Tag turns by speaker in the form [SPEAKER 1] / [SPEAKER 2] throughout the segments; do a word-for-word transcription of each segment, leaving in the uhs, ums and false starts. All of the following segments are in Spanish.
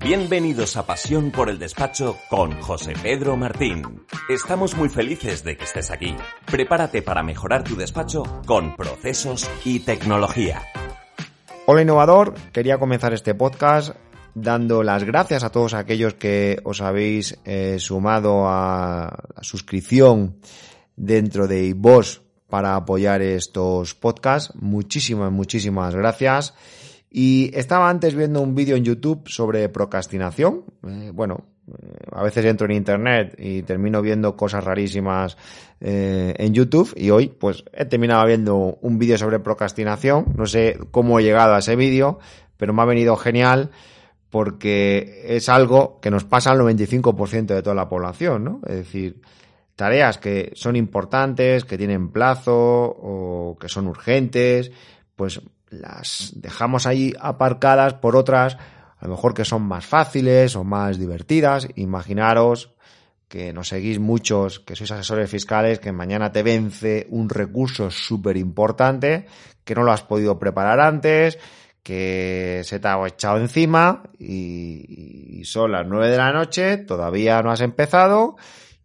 [SPEAKER 1] Bienvenidos a Pasión por el Despacho con José Pedro Martín. Estamos muy felices de que estés aquí. Prepárate para mejorar tu despacho con procesos y tecnología.
[SPEAKER 2] Hola innovador, quería comenzar este podcast dando las gracias a todos aquellos que os habéis eh, sumado a la suscripción dentro de iVoox para apoyar estos podcasts. Muchísimas, muchísimas gracias. Y estaba antes viendo un vídeo en YouTube sobre procrastinación. Eh, bueno, eh, a veces entro en internet y termino viendo cosas rarísimas eh, en YouTube. Y hoy, pues, he terminado viendo un vídeo sobre procrastinación. No sé cómo he llegado a ese vídeo, pero me ha venido genial porque es algo que nos pasa al noventa y cinco por ciento de toda la población, ¿no? Es decir, tareas que son importantes, que tienen plazo o que son urgentes, pues las dejamos ahí aparcadas por otras, a lo mejor que son más fáciles o más divertidas. Imaginaros que nos seguís muchos, que sois asesores fiscales, que mañana te vence un recurso súper importante, que no lo has podido preparar antes, que se te ha echado encima y, y son las nueve de la noche, todavía no has empezado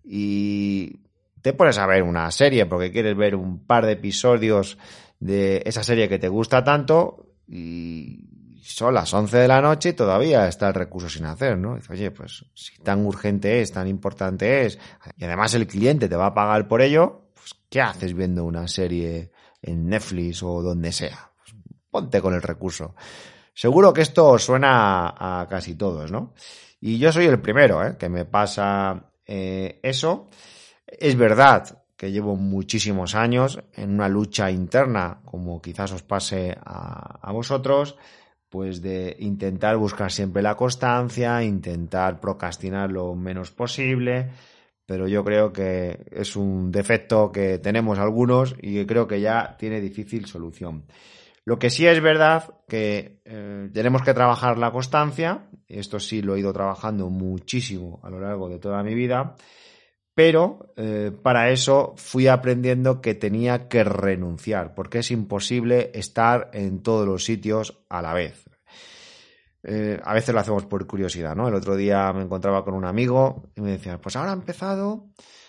[SPEAKER 2] y te pones a ver una serie porque quieres ver un par de episodios de esa serie que te gusta tanto y son las once de la noche y todavía está el recurso sin hacer, ¿no? Dices, oye, pues si tan urgente es, tan importante es, y además el cliente te va a pagar por ello, pues ¿qué haces viendo una serie en Netflix o donde sea? Pues ponte con el recurso. Seguro que esto os suena a, a casi todos, ¿no? Y yo soy el primero, ¿eh? Que me pasa eh, eso. Es verdad que llevo muchísimos años en una lucha interna, como quizás os pase a, a vosotros, pues de intentar buscar siempre la constancia, intentar procrastinar lo menos posible, pero yo creo que es un defecto que tenemos algunos y que creo que ya tiene difícil solución. Lo que sí es verdad que eh, tenemos que trabajar la constancia, esto sí lo he ido trabajando muchísimo a lo largo de toda mi vida, pero eh, para eso fui aprendiendo que tenía que renunciar, porque es imposible estar en todos los sitios a la vez. Eh, a veces lo hacemos por curiosidad, ¿no? El otro día me encontraba con un amigo y me decía, pues ahora he empezado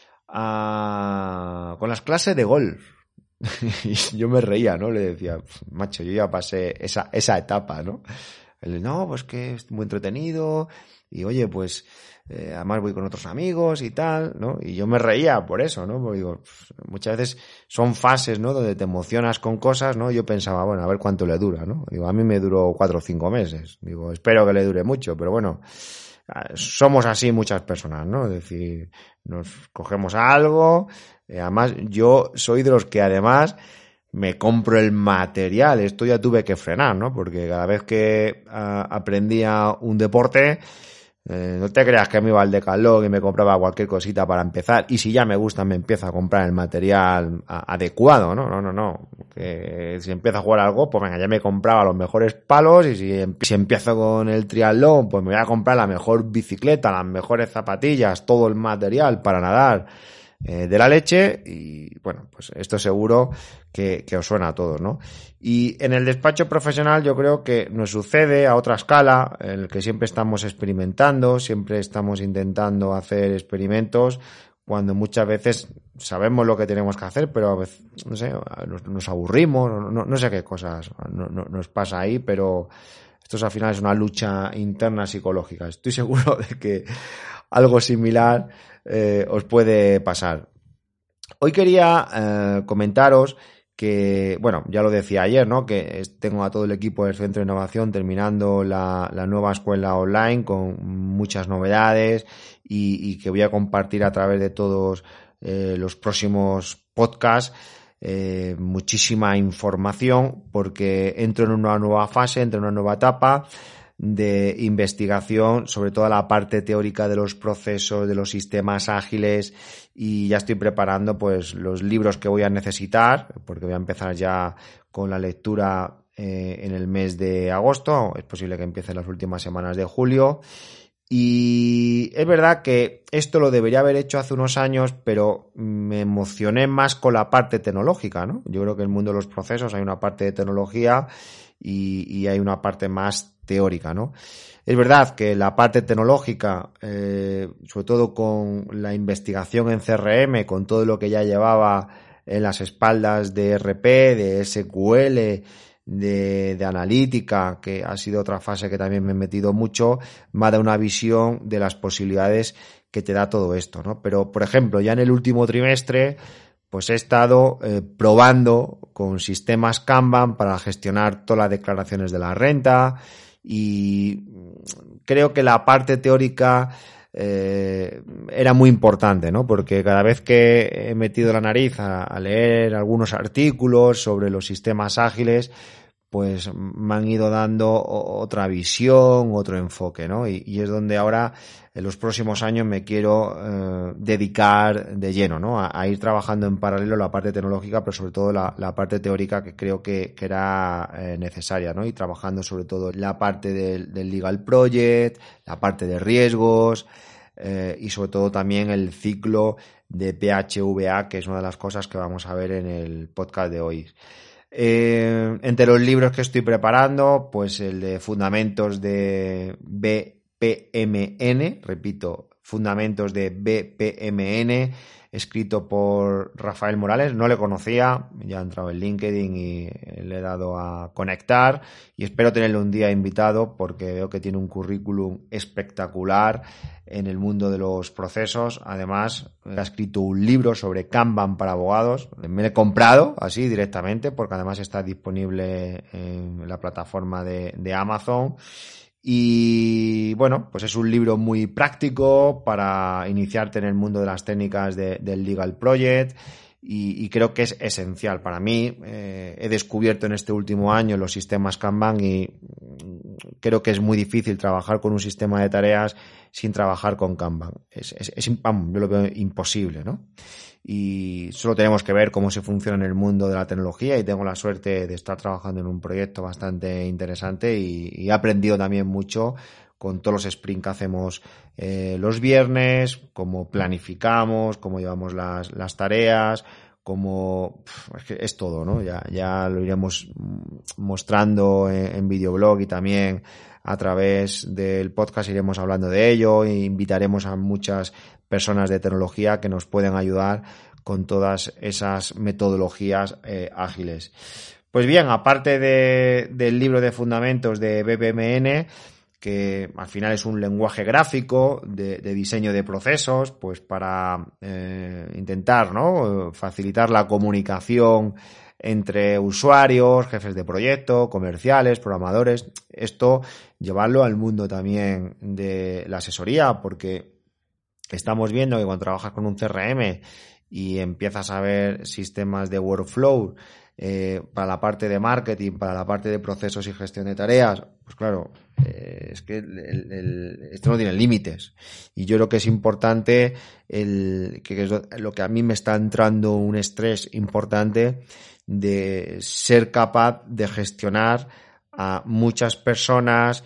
[SPEAKER 2] a... con las clases de golf. Y yo me reía, ¿no? Le decía, macho, yo ya pasé esa, esa etapa, ¿no? Él, no, pues que es muy entretenido y oye, pues... Eh, además voy con otros amigos y tal, ¿no? Y yo me reía por eso, ¿no? Porque digo, muchas veces son fases, ¿no? Donde te emocionas con cosas, ¿no? Yo pensaba, bueno, a ver cuánto le dura, ¿no? Digo, a mí me duró cuatro o cinco meses. Digo, espero que le dure mucho, pero bueno, somos así muchas personas, ¿no? Es decir, nos cogemos a algo. Eh, además, yo soy de los que además me compro el material. Esto ya tuve que frenar, ¿no? Porque cada vez que uh, aprendía un deporte, Eh, no te creas que me iba al Decathlon y me compraba cualquier cosita para empezar y si ya me gusta me empiezo a comprar el material a, adecuado, ¿no? No, no, no. Que si empiezo a jugar algo, pues venga, ya me compraba los mejores palos y si, si empiezo con el triatlón, pues me voy a comprar la mejor bicicleta, las mejores zapatillas, todo el material para nadar eh, de la leche y bueno, pues esto seguro que, que os suena a todos, ¿no? Y en el despacho profesional yo creo que nos sucede a otra escala, en el que siempre estamos experimentando, siempre estamos intentando hacer experimentos, cuando muchas veces sabemos lo que tenemos que hacer, pero a veces, no sé, nos, nos aburrimos, no, no sé qué cosas no, no, nos pasa ahí, pero esto es, al final es una lucha interna psicológica. Estoy seguro de que algo similar eh, os puede pasar. Hoy quería eh, comentaros que, bueno, ya lo decía ayer, ¿no? Que tengo a todo el equipo del Centro de Innovación terminando la, la nueva escuela online con muchas novedades y, y que voy a compartir a través de todos eh, los próximos podcasts eh, muchísima información porque entro en una nueva fase, entro en una nueva etapa de investigación sobre toda la parte teórica de los procesos, de los sistemas ágiles y ya estoy preparando pues los libros que voy a necesitar porque voy a empezar ya con la lectura eh, en el mes de agosto, es posible que empiece en las últimas semanas de julio y es verdad que esto lo debería haber hecho hace unos años pero me emocioné más con la parte tecnológica, ¿no? Yo creo que en el mundo de los procesos hay una parte de tecnología y, y hay una parte más teórica, ¿no? Es verdad que la parte tecnológica, eh, sobre todo con la investigación en C R M, con todo lo que ya llevaba en las espaldas de R P, de S Q L, de, de analítica, que ha sido otra fase que también me he metido mucho, me ha dado una visión de las posibilidades que te da todo esto, ¿no? Pero, por ejemplo, ya en el último trimestre, pues he estado eh, probando con sistemas Kanban para gestionar todas las declaraciones de la renta, y creo que la parte teórica eh, era muy importante, ¿no? Porque cada vez que he metido la nariz a, a leer algunos artículos sobre los sistemas ágiles, pues me han ido dando otra visión, otro enfoque, ¿no? Y, y es donde ahora, en los próximos años, me quiero eh, dedicar de lleno, ¿no? A, a ir trabajando en paralelo la parte tecnológica, pero sobre todo la, la parte teórica, que creo que, que era eh, necesaria, ¿no? Y trabajando sobre todo la parte del, del Legal Project, la parte de riesgos, eh, y sobre todo también el ciclo de P H V A, que es una de las cosas que vamos a ver en el podcast de hoy. Eh, entre los libros que estoy preparando, pues el de Fundamentos de B P M N, repito, Fundamentos de B P M N, escrito por Rafael Morales. No le conocía, ya he entrado en LinkedIn y le he dado a conectar, y espero tenerlo un día invitado porque veo que tiene un currículum espectacular en el mundo de los procesos. Además, ha escrito un libro sobre Kanban para abogados. Me lo he comprado así directamente porque además está disponible en la plataforma de, de Amazon. Y bueno, pues es un libro muy práctico para iniciarte en el mundo de las técnicas de, del Legal Project, y, y creo que es esencial para mí. Eh, he descubierto en este último año los sistemas Kanban y creo que es muy difícil trabajar con un sistema de tareas sin trabajar con Kanban. Es, es, es yo lo veo imposible, ¿no? Y solo tenemos que ver cómo se funciona en el mundo de la tecnología, y tengo la suerte de estar trabajando en un proyecto bastante interesante, y, y he aprendido también mucho con todos los sprints que hacemos eh, los viernes, cómo planificamos, cómo llevamos las, las tareas, cómo es, que es todo, ¿no? Ya, ya lo iremos mostrando en, en videoblog, y también a través del podcast iremos hablando de ello, e invitaremos a muchas personas de tecnología que nos pueden ayudar con todas esas metodologías eh, ágiles. Pues bien, aparte de, del libro de fundamentos de B P M N, que al final es un lenguaje gráfico de, de diseño de procesos, pues para eh, intentar, ¿no?, facilitar la comunicación entre usuarios, jefes de proyecto, comerciales, programadores. Esto llevarlo al mundo también de la asesoría, porque estamos viendo que cuando trabajas con un C R M y empiezas a ver sistemas de workflow eh, para la parte de marketing, para la parte de procesos y gestión de tareas, pues claro, eh, es que el, el, esto no tiene límites. Y yo creo que es importante, el, que es lo que a mí me está entrando un estrés importante, de ser capaz de gestionar a muchas personas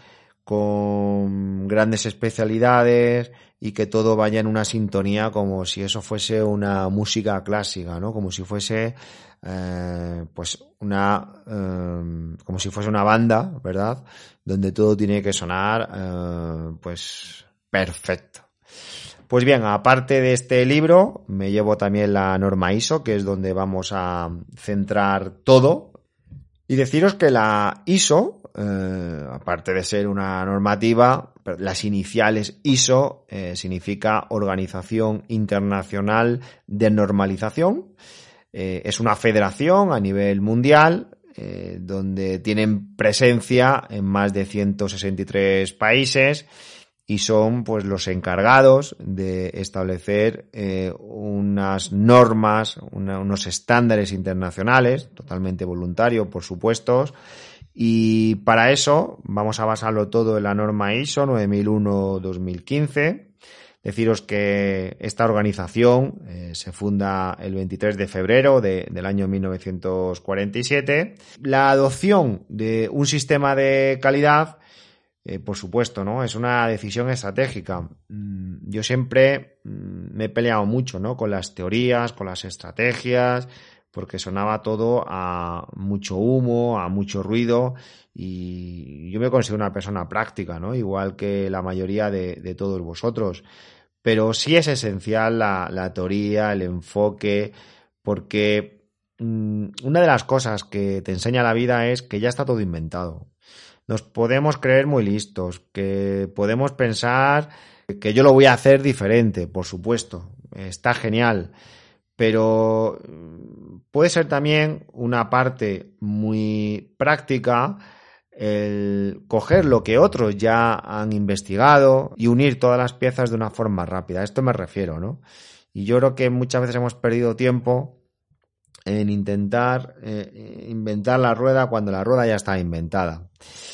[SPEAKER 2] con grandes especialidades, y que todo vaya en una sintonía, como si eso fuese una música clásica, ¿no? Como si fuese eh, pues una eh, como si fuese una banda, ¿verdad?, donde todo tiene que sonar eh, pues perfecto. Pues bien, aparte de este libro, me llevo también la norma I S O, que es donde vamos a centrar todo. Y deciros que la I S O, eh, aparte de ser una normativa, las iniciales I S O eh, significa Organización Internacional de Normalización. Eh, es una federación a nivel mundial, eh, donde tienen presencia en más de ciento sesenta y tres países, y son pues los encargados de establecer eh, unas normas, una, unos estándares internacionales, totalmente voluntario, por supuesto, y para eso vamos a basarlo todo en la norma I S O nueve mil uno dos mil quince. Deciros que esta organización eh, se funda el veintitrés de febrero de, del año mil novecientos cuarenta y siete. La adopción de un sistema de calidad, Eh, por supuesto, ¿no?, es una decisión estratégica. Yo siempre me he peleado mucho, ¿no?, con las teorías, con las estrategias, porque sonaba todo a mucho humo, a mucho ruido, y yo me considero una persona práctica, ¿no? Igual que la mayoría de, de todos vosotros. Pero sí es esencial la, la teoría, el enfoque, porque mmm, una de las cosas que te enseña la vida es que ya está todo inventado. Nos podemos creer muy listos, que podemos pensar que yo lo voy a hacer diferente, por supuesto, está genial, pero puede ser también una parte muy práctica el coger lo que otros ya han investigado y unir todas las piezas de una forma rápida. A esto me refiero, ¿no? Y yo creo que muchas veces hemos perdido tiempo en intentar eh, inventar la rueda cuando la rueda ya está inventada.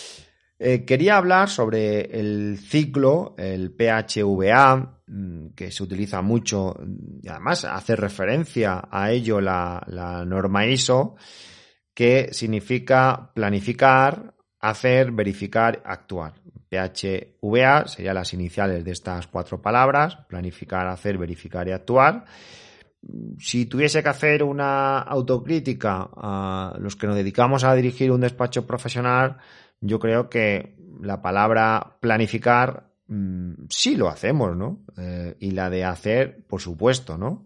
[SPEAKER 2] Eh, quería hablar sobre el ciclo, el P H V A, que se utiliza mucho y además hace referencia a ello la, la norma I S O, que significa planificar, hacer, verificar, actuar. P H V A serían las iniciales de estas cuatro palabras: planificar, hacer, verificar y actuar. Si tuviese que hacer una autocrítica a los que nos dedicamos a dirigir un despacho profesional, yo creo que la palabra planificar mmm, sí lo hacemos, ¿no? Eh, y la de hacer, por supuesto, ¿no?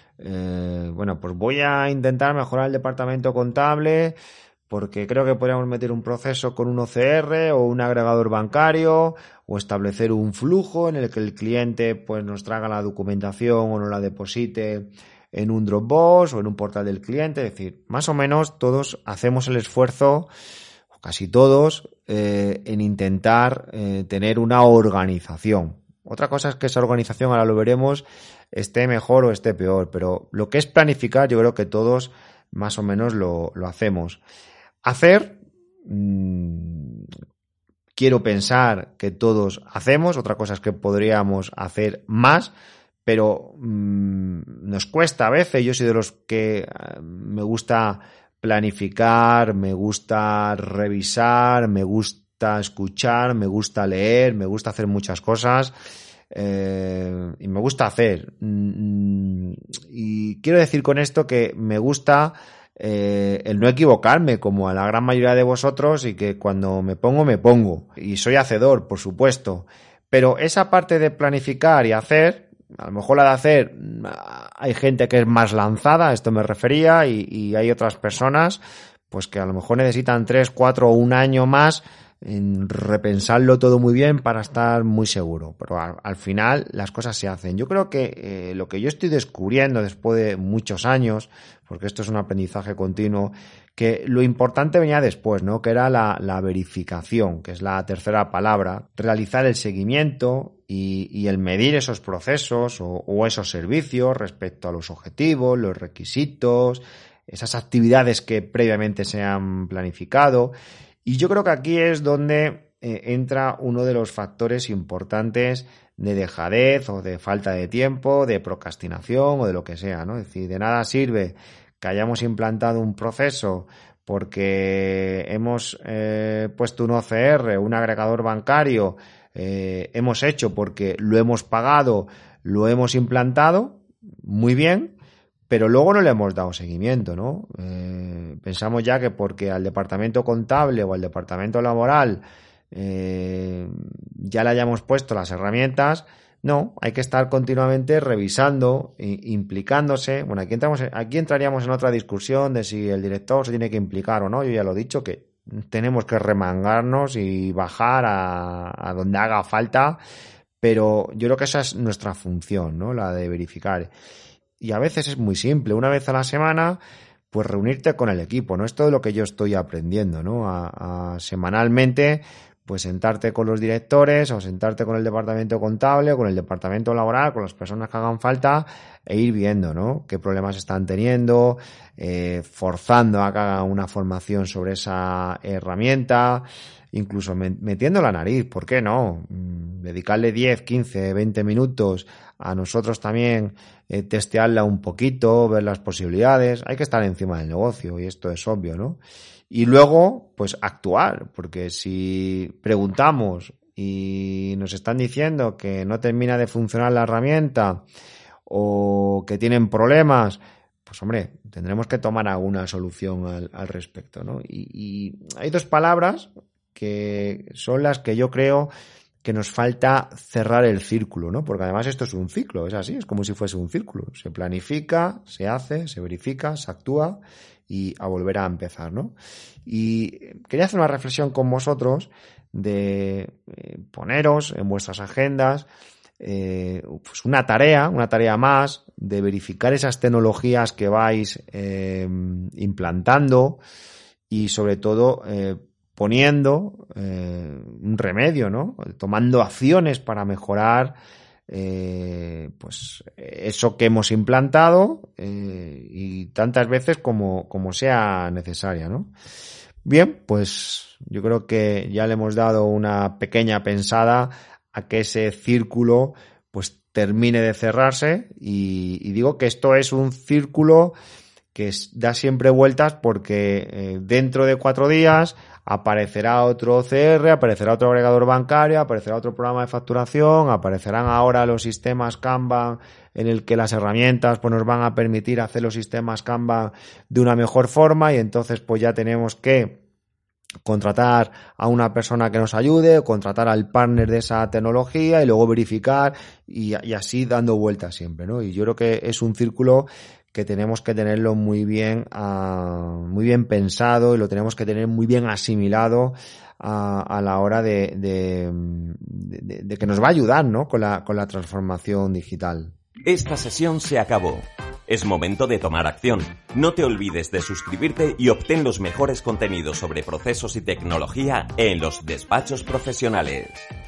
[SPEAKER 2] Eh, bueno, pues voy a intentar mejorar el departamento contable porque creo que podríamos meter un proceso con un O C R o un agregador bancario, o establecer un flujo en el que el cliente pues nos traiga la documentación o nos la deposite en un Dropbox o en un portal del cliente. Es decir, más o menos todos hacemos el esfuerzo, o casi todos, eh, en intentar eh, tener una organización. Otra cosa es que esa organización, ahora lo veremos, esté mejor o esté peor, pero lo que es planificar yo creo que todos más o menos lo, lo hacemos. Hacer, mmm, quiero pensar que todos hacemos, otra cosa es que podríamos hacer más, pero mmm, nos cuesta a veces. Yo soy de los que uh, me gusta planificar, me gusta revisar, me gusta escuchar, me gusta leer, me gusta hacer muchas cosas. Eh, y me gusta hacer. Mm, y quiero decir con esto que me gusta eh, el no equivocarme como a la gran mayoría de vosotros, y que cuando me pongo, me pongo. Y soy hacedor, por supuesto. Pero esa parte de planificar y hacer, a lo mejor la de hacer, hay gente que es más lanzada, a esto me refería, y, y hay otras personas pues que a lo mejor necesitan tres, cuatro o un año más en repensarlo todo muy bien para estar muy seguro, pero al, al final las cosas se hacen. Yo creo que eh, lo que yo estoy descubriendo después de muchos años, porque esto es un aprendizaje continuo, que lo importante venía después, ¿no? Que era la, la verificación, que es la tercera palabra, realizar el seguimiento y, y el medir esos procesos o, o esos servicios respecto a los objetivos, los requisitos, esas actividades que previamente se han planificado. Y yo creo que aquí es donde eh, entra uno de los factores importantes de dejadez o de falta de tiempo, de procrastinación o de lo que sea, ¿no? Es decir, de nada sirve que hayamos implantado un proceso porque hemos eh, puesto un O C R, un agregador bancario, eh, hemos hecho porque lo hemos pagado, lo hemos implantado, muy bien, pero luego no le hemos dado seguimiento, ¿no? Eh, pensamos ya que porque al departamento contable o al departamento laboral eh, ya le hayamos puesto las herramientas. No, hay que estar continuamente revisando, e implicándose. Bueno, aquí, entramos, aquí entraríamos en otra discusión de si el director se tiene que implicar o no. Yo ya lo he dicho, que tenemos que remangarnos y bajar a, a donde haga falta, pero yo creo que esa es nuestra función, ¿no? La de verificar. Y a veces es muy simple, una vez a la semana, pues reunirte con el equipo, ¿no? Es todo lo que yo estoy aprendiendo, ¿no? A, a semanalmente, pues sentarte con los directores o sentarte con el departamento contable o con el departamento laboral, con las personas que hagan falta, e ir viendo, ¿no? Qué problemas están teniendo, eh, forzando a que hagan una formación sobre esa herramienta, incluso metiendo la nariz, ¿por qué no? Dedicarle diez, quince, veinte minutos a nosotros también, eh, testearla un poquito, ver las posibilidades. Hay que estar encima del negocio, y esto es obvio, ¿no? Y luego, pues actuar, porque si preguntamos y nos están diciendo que no termina de funcionar la herramienta o que tienen problemas, pues hombre, tendremos que tomar alguna solución al, al respecto, ¿no? Y, y hay dos palabras que son las que yo creo que nos falta cerrar el círculo, ¿no? Porque además esto es un ciclo, es así, es como si fuese un círculo. Se planifica, se hace, se verifica, se actúa y a volver a empezar, ¿no? Y quería hacer una reflexión con vosotros de eh, poneros en vuestras agendas eh, pues una tarea, una tarea más de verificar esas tecnologías que vais eh, implantando y sobre todo eh, poniendo eh, un remedio, ¿no? Tomando acciones para mejorar eh, pues eso que hemos implantado eh, y tantas veces como, como sea necesaria, ¿no? Bien, pues yo creo que ya le hemos dado una pequeña pensada a que ese círculo pues termine de cerrarse y, y digo que esto es un círculo que da siempre vueltas porque eh, dentro de cuatro días aparecerá otro C R, aparecerá otro agregador bancario, aparecerá otro programa de facturación, aparecerán ahora los sistemas Kanban en el que las herramientas pues nos van a permitir hacer los sistemas Kanban de una mejor forma y entonces pues ya tenemos que contratar a una persona que nos ayude o contratar al partner de esa tecnología y luego verificar y, y así dando vueltas siempre, ¿no? Y yo creo que es un círculo que tenemos que tenerlo muy bien, uh, muy bien pensado y lo tenemos que tener muy bien asimilado uh, a la hora de, de, de, de que nos va a ayudar, ¿no? Con la, con la transformación digital.
[SPEAKER 1] Esta sesión se acabó. Es momento de tomar acción. No te olvides de suscribirte y obtén los mejores contenidos sobre procesos y tecnología en los despachos profesionales.